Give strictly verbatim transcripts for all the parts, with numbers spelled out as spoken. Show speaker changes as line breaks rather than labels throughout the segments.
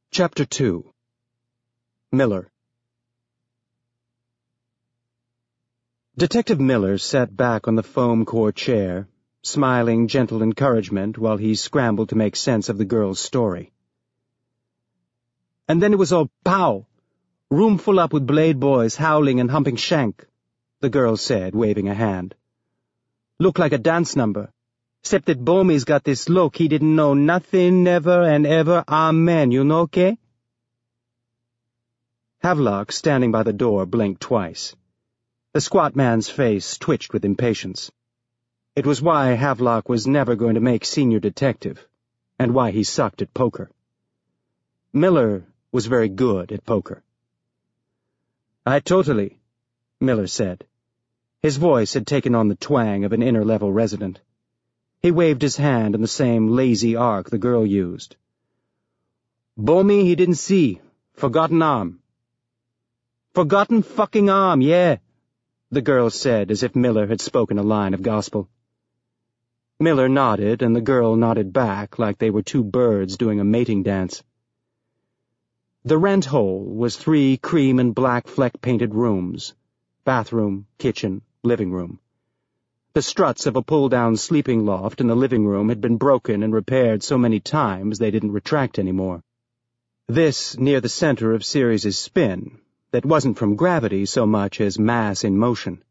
Chapter two. Miller. Detective Miller sat back on the foam core chair, smiling gentle encouragement while he scrambled to make sense of the girl's story. And then it was all pow! Room full up with blade boys howling and humping shank, the girl said, waving a hand. Look like a dance number. Except that Bomy's got this look he didn't know nothing, never and ever, amen, you know, okay? Havelock, standing by the door, blinked twice. The squat man's face twitched with impatience. It was why Havelock was never going to make senior detective, and why he sucked at poker. Miller was very good at poker. I totally, Miller said. His voice had taken on the twang of an inner-level resident. He waved his hand in the same lazy arc the girl used. Bomy he didn't see. Forgotten arm. Forgotten fucking arm, yeah, the girl said as if Miller had spoken a line of gospel. Miller nodded, and the girl nodded back like they were two birds doing a mating dance. The rent hole was three cream and black fleck-painted rooms, bathroom, kitchen, living room. The struts of a pull-down sleeping loft in the living room had been broken and repaired so many times they didn't retract anymore. This near the center of Ceres' spin, that wasn't from gravity so much as mass in motion.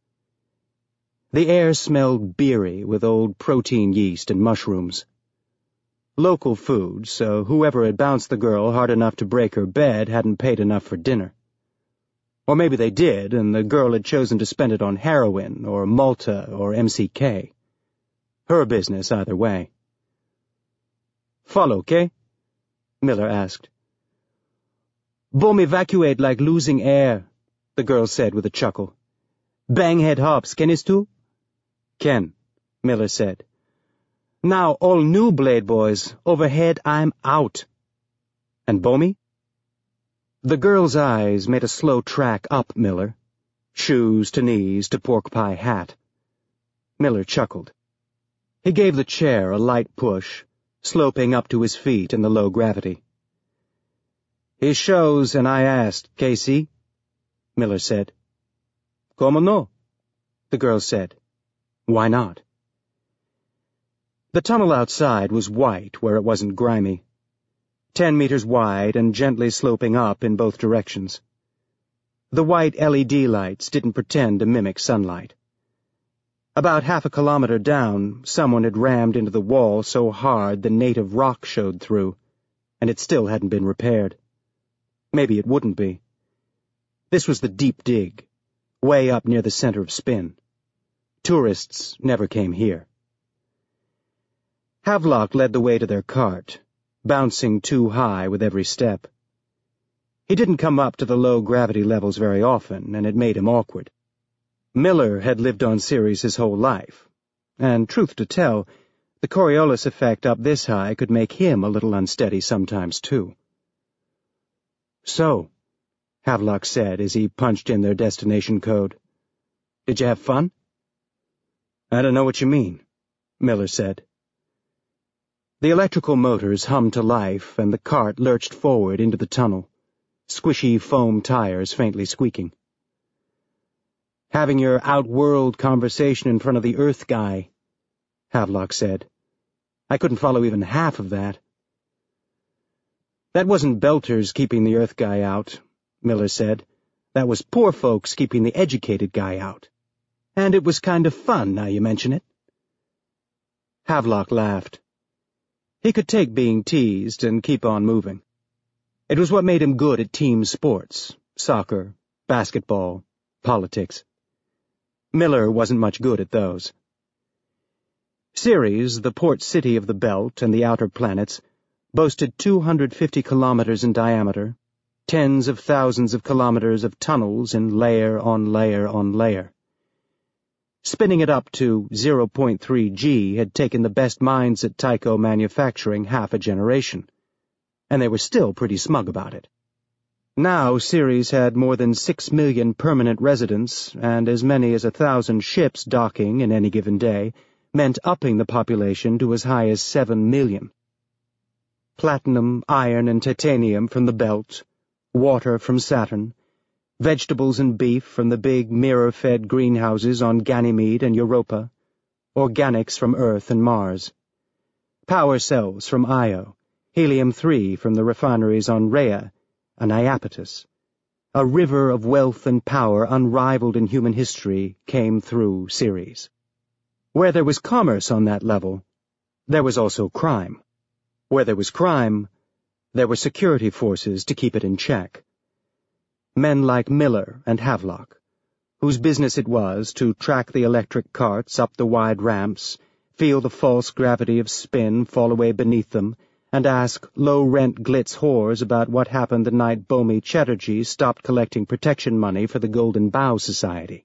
The air smelled beery with old protein yeast and mushrooms. Local food, so whoever had bounced the girl hard enough to break her bed hadn't paid enough for dinner. Or maybe they did, and the girl had chosen to spend it on heroin, or Malta, or M C K. Her business either way. Follow, okay? Miller asked. Bomb evacuate like losing air, the girl said with a chuckle. Bang head hops, Kennis too? Ken, Miller said. Now all new blade boys, overhead I'm out. And Bommy? The girl's eyes made a slow track up Miller, shoes to knees to pork pie hat. Miller chuckled. He gave the chair a light push, sloping up to his feet in the low gravity. He shows and I asked, Casey, Miller said. Como no? The girl said. Why not? The tunnel outside was white where it wasn't grimy. Ten meters wide and gently sloping up in both directions. The white L E D lights didn't pretend to mimic sunlight. About half a kilometer down, someone had rammed into the wall so hard the native rock showed through, and it still hadn't been repaired. Maybe it wouldn't be. This was the deep dig, way up near the center of spin. Tourists never came here. Havelock led the way to their cart, bouncing too high with every step. He didn't come up to the low gravity levels very often, and it made him awkward. Miller had lived on Ceres his whole life, and, truth to tell, the Coriolis effect up this high could make him a little unsteady sometimes, too. So, Havelock said as he punched in their destination code. Did you have fun? I don't know what you mean, Miller said. The electrical motors hummed to life, and the cart lurched forward into the tunnel, squishy foam tires faintly squeaking. Having your outworld conversation in front of the Earth guy, Havelock said. I couldn't follow even half of that. That wasn't Belters keeping the Earth guy out, Miller said. That was poor folks keeping the educated guy out. And it was kind of fun, now you mention it. Havelock laughed. He could take being teased and keep on moving. It was what made him good at team sports, soccer, basketball, politics. Miller wasn't much good at those. Ceres, the port city of the belt and the outer planets, boasted two hundred fifty kilometers in diameter, tens of thousands of kilometers of tunnels in layer on layer on layer. Spinning it up to zero point three G had taken the best minds at Tycho Manufacturing half a generation, and they were still pretty smug about it. Now Ceres had more than six million permanent residents, and as many as a thousand ships docking in any given day meant upping the population to as high as seven million. platinum, iron, and titanium from the belt, water from Saturn, vegetables and beef from the big mirror-fed greenhouses on Ganymede and Europa, organics from Earth and Mars, power cells from Io, helium three from the refineries on Rhea and Iapetus. A river of wealth and power unrivaled in human history came through Ceres. Where there was commerce on that level, there was also crime. Where there was crime, there were security forces to keep it in check. Men like Miller and Havelock, whose business it was to track the electric carts up the wide ramps, feel the false gravity of spin fall away beneath them, and ask low-rent glitz whores about what happened the night Bomi Chatterjee stopped collecting protection money for the Golden Bough Society.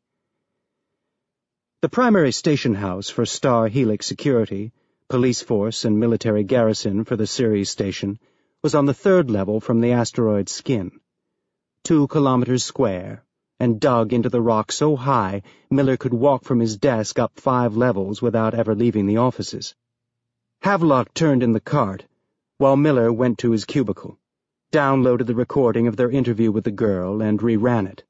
The primary station house for Star Helix Security, police force and military garrison for the Ceres station, was on the third level from the asteroid's skin. Two kilometers square, and dug into the rock so high Miller could walk from his desk up five levels without ever leaving the offices. Havelock turned in the cart, while Miller went to his cubicle, downloaded the recording of their interview with the girl, and reran it.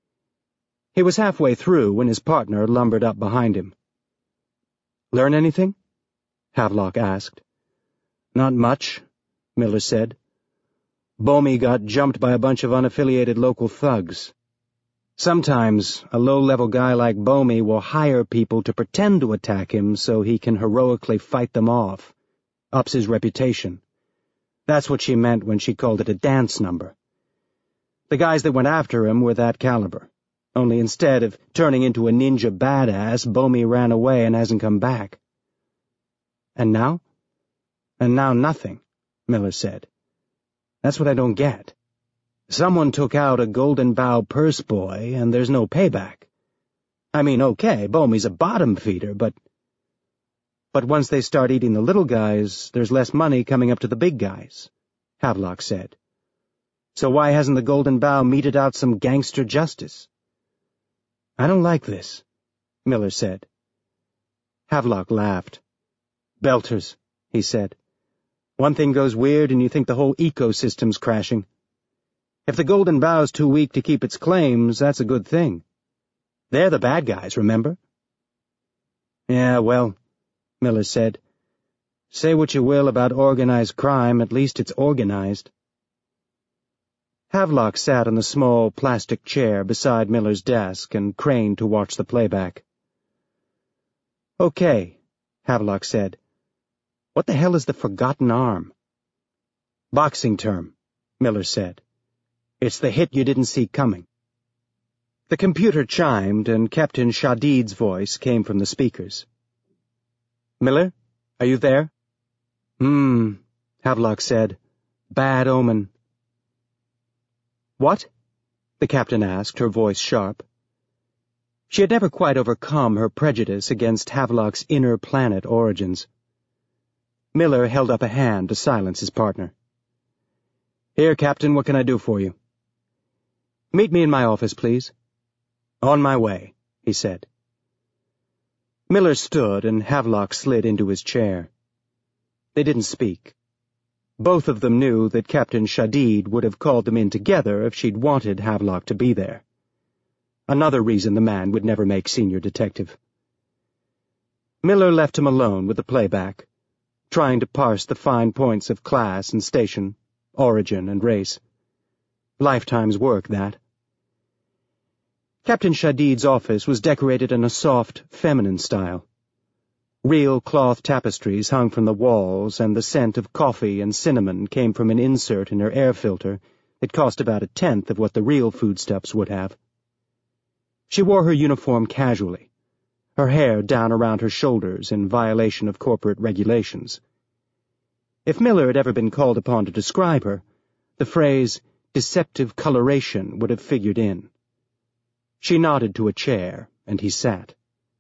He was halfway through when his partner lumbered up behind him. "Learn anything?" Havelock asked. "Not much," Miller said. "Bomi got jumped by a bunch of unaffiliated local thugs. Sometimes a low-level guy like Bomi will hire people to pretend to attack him so he can heroically fight them off. Ups his reputation. That's what she meant when she called it a dance number. The guys that went after him were that caliber, only instead of turning into a ninja badass, Bomi ran away and hasn't come back." "And now?" "And now nothing," Miller said. "That's what I don't get. Someone took out a Golden Bough purse boy, and there's no payback. I mean, okay, Bomi's a bottom feeder, but... But once they start eating the little guys, there's less money coming up to the big guys," Havelock said. "So why hasn't the Golden Bough meted out some gangster justice?" "I don't like this," Miller said. Havelock laughed. "Belters," he said. "One thing goes weird and you think the whole ecosystem's crashing. If the Golden Bough's too weak to keep its claims, that's a good thing. They're the bad guys, remember?" "Yeah, well," Miller said. "Say what you will about organized crime, at least it's organized." Havelock sat on the small plastic chair beside Miller's desk and craned to watch the playback. "Okay," Havelock said. "What the hell is the Forgotten Arm?" "Boxing term," Miller said. "It's the hit you didn't see coming." The computer chimed, and Captain Shadid's voice came from the speakers. "Miller, are you there?" "Hmm," Havelock said. "Bad omen." "What?" the captain asked, her voice sharp. She had never quite overcome her prejudice against Havelock's inner planet origins. Miller held up a hand to silence his partner. "Here, Captain, what can I do for you?" "Meet me in my office, please." "On my way," he said. Miller stood, and Havelock slid into his chair. They didn't speak. Both of them knew that Captain Shadid would have called them in together if she'd wanted Havelock to be there. Another reason the man would never make senior detective. Miller left him alone with the playback, trying to parse the fine points of class and station, origin and race. Lifetime's work, that. Captain Shadid's office was decorated in a soft, feminine style. Real cloth tapestries hung from the walls, and the scent of coffee and cinnamon came from an insert in her air filter that cost about a tenth of what the real foodstuffs would have. She wore her uniform casually, her hair down around her shoulders in violation of corporate regulations. If Miller had ever been called upon to describe her, the phrase deceptive coloration would have figured in. She nodded to a chair, and he sat.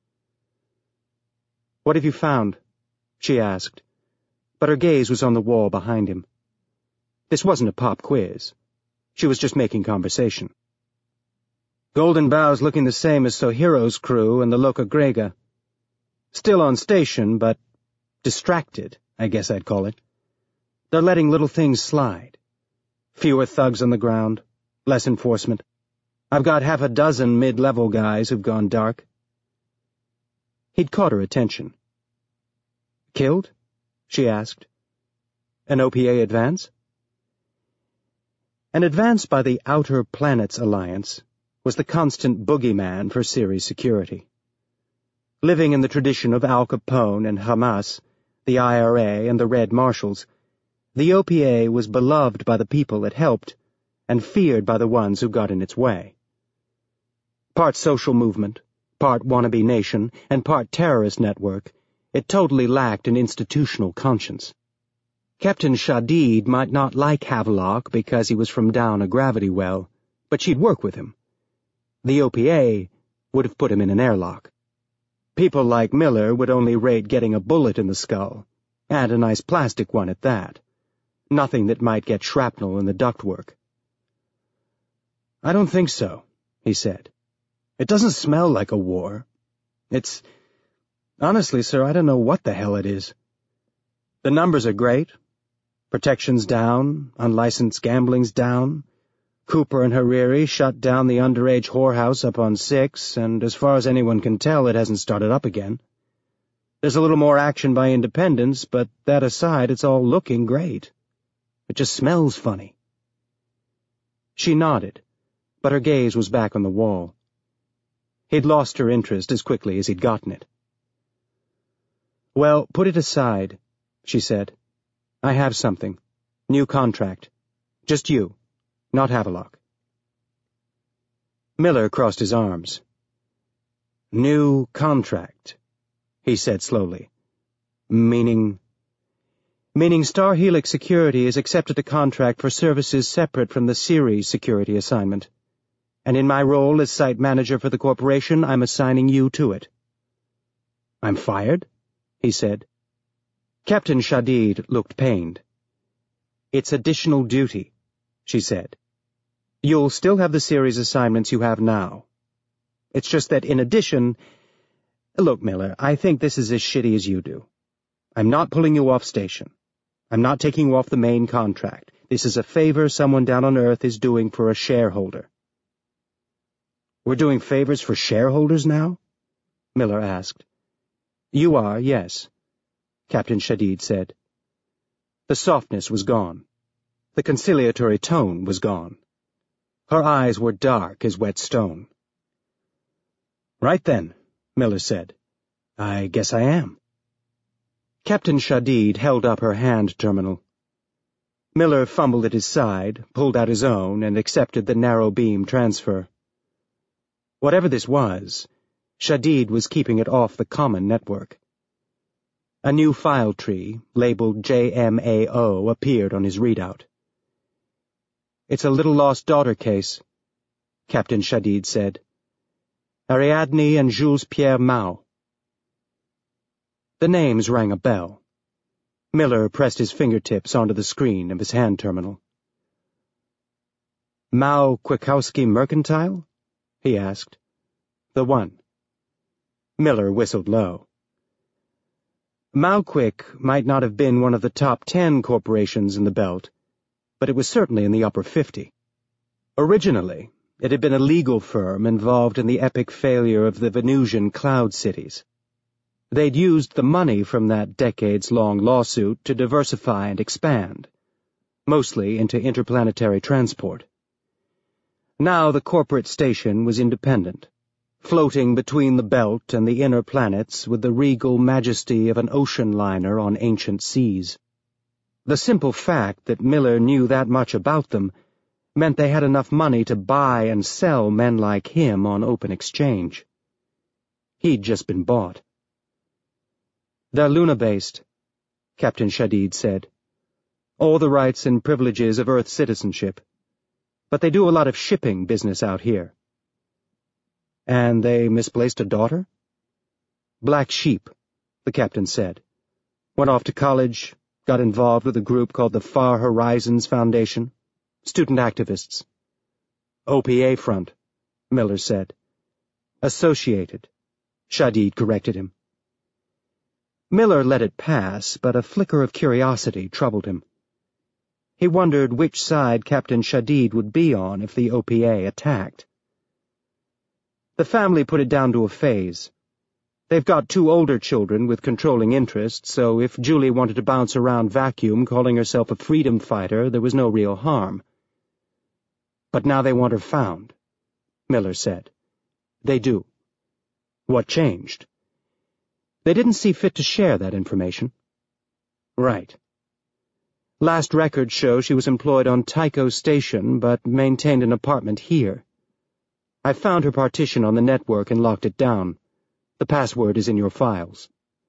"What have you found?" she asked, but her gaze was on the wall behind him. This wasn't a pop quiz. She was just making conversation. "Golden Bough's looking the same as Sohiro's crew and the Loca Grega. Still on station, but distracted, I guess I'd call it. They're letting little things slide. Fewer thugs on the ground, less enforcement. I've got half a dozen mid-level guys who've gone dark. He'd caught her attention. Killed? She asked. An O P A advance? An advance by the Outer Planets Alliance was the constant boogeyman for Ceres security. Living in the tradition of Al Capone and Hamas, the I R A and the Red Marshals, the O P A was beloved by the people it helped and feared by the ones who got in its way. Part social movement, part wannabe nation, and part terrorist network, it totally lacked an institutional conscience. Captain Shadid might not like Havelock because he was from down a gravity well, but she'd work with him. The O P A would have put him in an airlock. People like Miller would only rate getting a bullet in the skull, and a nice plastic one at that. Nothing that might get shrapnel in the ductwork. I don't think so, he said. It doesn't smell like a war. It's... Honestly, sir, I don't know what the hell it is. The numbers are great. Protection's down, unlicensed gambling's down. Cooper and Hariri shut down the underage whorehouse up on six, and as far as anyone can tell, it hasn't started up again. There's a little more action by independents, but that aside, it's all looking great. It just smells funny. She nodded, but her gaze was back on the wall. He'd lost her interest as quickly as he'd gotten it. Well, put it aside, she said. I have something. New contract. Just you, not Havelock. Miller crossed his arms. New contract, he said slowly. Meaning... Meaning Star Helix Security has accepted a contract for services separate from the Ceres security assignment. And in my role as site manager for the corporation, I'm assigning you to it. I'm fired? He said. Captain Shadid looked pained. It's additional duty, she said. You'll still have the Ceres assignments you have now. It's just that in addition... Look, Miller, I think this is as shitty as you do. I'm not pulling you off station. I'm not taking you off the main contract. This is a favor someone down on Earth is doing for a shareholder. We're doing favors for shareholders now? Miller asked. You are, yes, Captain Shadid said. The softness was gone. The conciliatory tone was gone. Her eyes were dark as wet stone. Right then, Miller said. I guess I am. Captain Shadid held up her hand terminal. Miller fumbled at his side, pulled out his own, and accepted the narrow beam transfer. Whatever this was, Shadid was keeping it off the common network. A new file tree, labeled J M A O, appeared on his readout. It's a little lost daughter case, Captain Shadid said. Ariadne and Jules-Pierre Mao. The names rang a bell. Miller pressed his fingertips onto the screen of his hand terminal. Mao Kwiatkowski Mercantile? He asked. The one. Miller whistled low. Mauquick might not have been one of the top ten corporations in the belt, but it was certainly in the upper fifty. Originally, it had been a legal firm involved in the epic failure of the Venusian cloud cities. They'd used the money from that decades-long lawsuit to diversify and expand, mostly into interplanetary transport. Now the corporate station was independent, floating between the belt and the inner planets with the regal majesty of an ocean liner on ancient seas. The simple fact that Miller knew that much about them meant they had enough money to buy and sell men like him on open exchange. He'd just been bought. They're Luna-based, Captain Shadid said. All the rights and privileges of Earth citizenship. But they do a lot of shipping business out here. And they misplaced a daughter? Black sheep, the captain said. Went off to college, got involved with a group called the Far Horizons Foundation. Student activists. O P A front, Miller said. Associated, Shadid corrected him. Miller let it pass, but a flicker of curiosity troubled him. He wondered which side Captain Shadid would be on if the O P A attacked. The family put it down to a phase. They've got two older children with controlling interests, so if Julie wanted to bounce around vacuum calling herself a freedom fighter, there was no real harm. But now they want her found, Miller said. They do. What changed? They didn't see fit to share that information. Right. Last records show she was employed on Tycho Station, but maintained an apartment here. I found her partition on the network and locked it down. The password is in your files.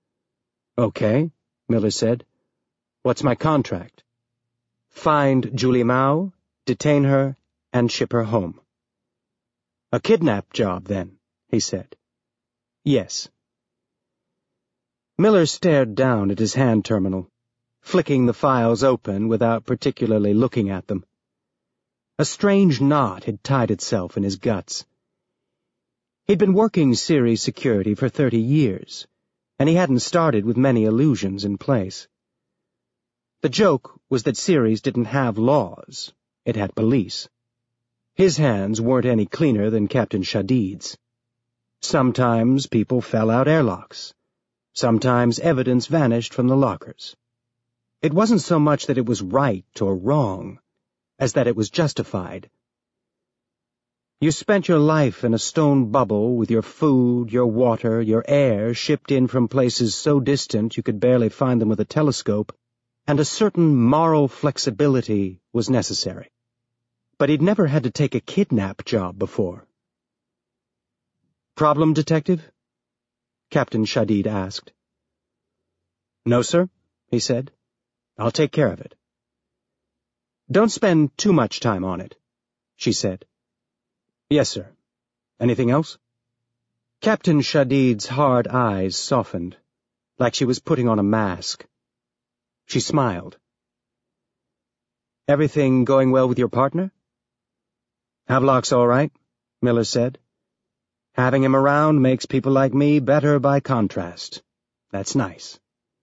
Okay, Miller said. What's my contract? Find Julie Mao, detain her, and ship her home. A kidnap job, then, he said. Yes. Miller stared down at his hand terminal, flicking the files open without particularly looking at them. A strange knot had tied itself in his guts. He'd been working Ceres security for thirty years, and he hadn't started with many illusions in place. The joke was that Ceres didn't have laws, it had police. His hands weren't any cleaner than Captain Shadid's. Sometimes people fell out airlocks. Sometimes evidence vanished from the lockers. It wasn't so much that it was right or wrong, as that it was justified. You spent your life in a stone bubble with your food, your water, your air shipped in from places so distant you could barely find them with a telescope, and a certain moral flexibility was necessary. But he'd never had to take a kidnap job before. Problem, Detective? Captain Shadid asked. No, sir, he said. I'll take care of it. Don't spend too much time on it, she said. Yes, sir. Anything else? Captain Shadid's hard eyes softened, like she was putting on a mask. She smiled. Everything going well with your partner? Havelock's all right, Miller said. Having him around makes people like me better by contrast. That's nice.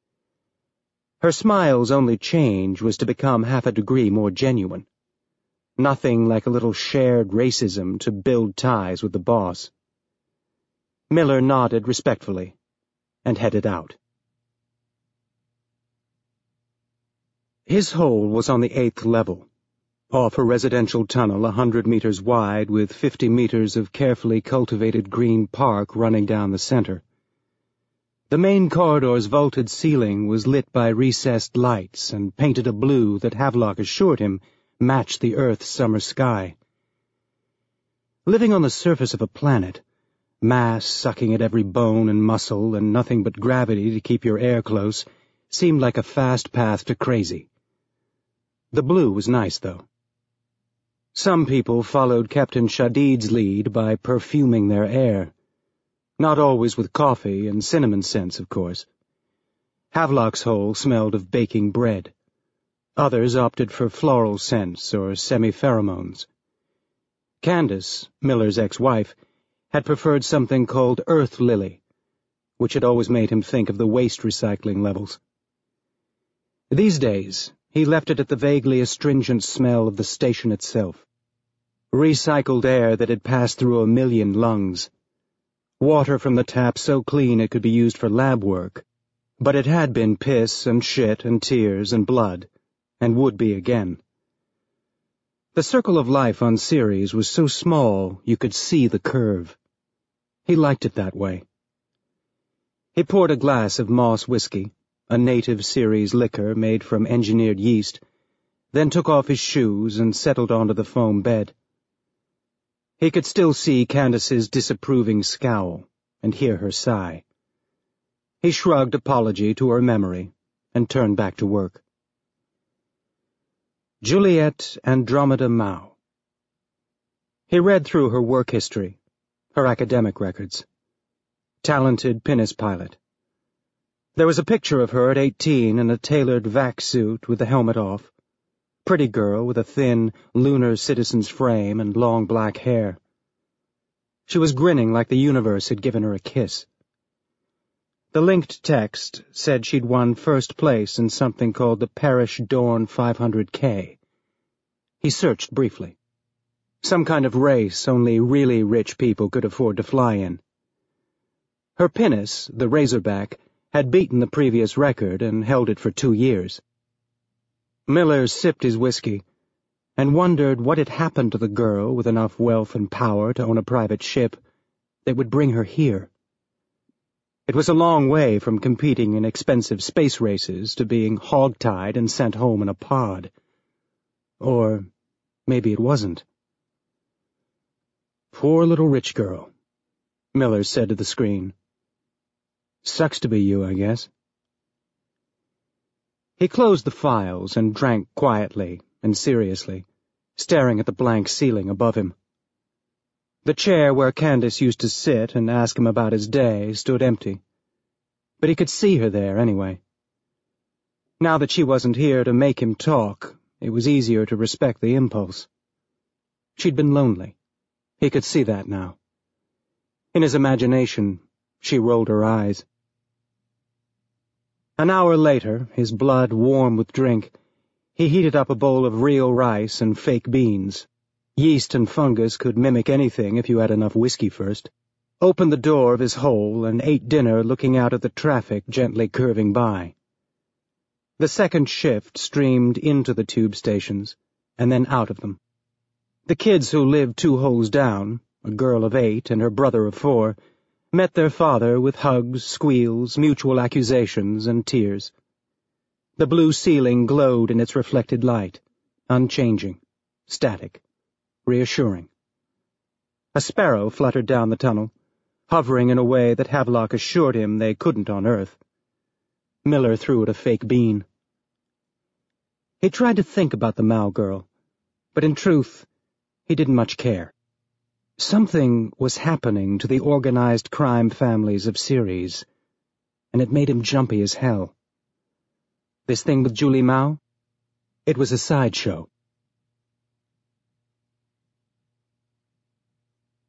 Her smile's only change was to become half a degree more genuine. Nothing like a little shared racism to build ties with the boss. Miller nodded respectfully and headed out. His hole was on the eighth level, off a residential tunnel a hundred meters wide with fifty meters of carefully cultivated green park running down the center. The main corridor's vaulted ceiling was lit by recessed lights and painted a blue that Havelock assured him matched the Earth's summer sky. Living on the surface of a planet, mass sucking at every bone and muscle and nothing but gravity to keep your air close, seemed like a fast path to crazy. The blue was nice, though. Some people followed Captain Shadid's lead by perfuming their air. Not always with coffee and cinnamon scents, of course. Havelock's hole smelled of baking bread. Others opted for floral scents or semi-pheromones. Candace, Miller's ex-wife, had preferred something called Earth Lily, which had always made him think of the waste recycling levels. These days, he left it at the vaguely astringent smell of the station itself. Recycled air that had passed through a million lungs. Water from the tap so clean it could be used for lab work, but it had been piss and shit and tears and blood, and would be again. The circle of life on Ceres was so small you could see the curve. He liked it that way. He poured a glass of Moss whiskey, a native Ceres liquor made from engineered yeast, then took off his shoes and settled onto the foam bed. He could still see Candace's disapproving scowl and hear her sigh. He shrugged apology to her memory and turned back to work. Juliette Andromeda Mao. He read through her work history, her academic records. Talented pinnace pilot. There was a picture of her at eighteen in a tailored vac suit with the helmet off. Pretty girl with a thin, lunar citizen's frame and long black hair. She was grinning like the universe had given her a kiss. The linked text said she'd won first place in something called the Parish Dorn five hundred K. He searched briefly. Some kind of race only really rich people could afford to fly in. Her pinnace, the Razorback, had beaten the previous record and held it for two years. Miller sipped his whiskey and wondered what had happened to the girl with enough wealth and power to own a private ship that would bring her here. It was a long way from competing in expensive space races to being hogtied and sent home in a pod. Or maybe it wasn't. Poor little rich girl, Miller said to the screen. Sucks to be you, I guess. He closed the files and drank quietly and seriously, staring at the blank ceiling above him. The chair where Candace used to sit and ask him about his day stood empty, but he could see her there anyway. Now that she wasn't here to make him talk, it was easier to respect the impulse. She'd been lonely. He could see that now. In his imagination, she rolled her eyes. An hour later, his blood warm with drink, he heated up a bowl of real rice and fake beans. Yeast and fungus could mimic anything if you had enough whiskey first. Opened the door of his hole and ate dinner looking out at the traffic gently curving by. The second shift streamed into the tube stations, and then out of them. The kids who lived two holes down, a girl of eight and her brother of four, met their father with hugs, squeals, mutual accusations, and tears. The blue ceiling glowed in its reflected light, unchanging, static, reassuring. A sparrow fluttered down the tunnel, hovering in a way that Havelock assured him they couldn't on Earth. Miller threw it a fake bean. He tried to think about the Mao girl, but in truth, he didn't much care. Something was happening to the organized crime families of Ceres, and it made him jumpy as hell. This thing with Julie Mao? It was a sideshow.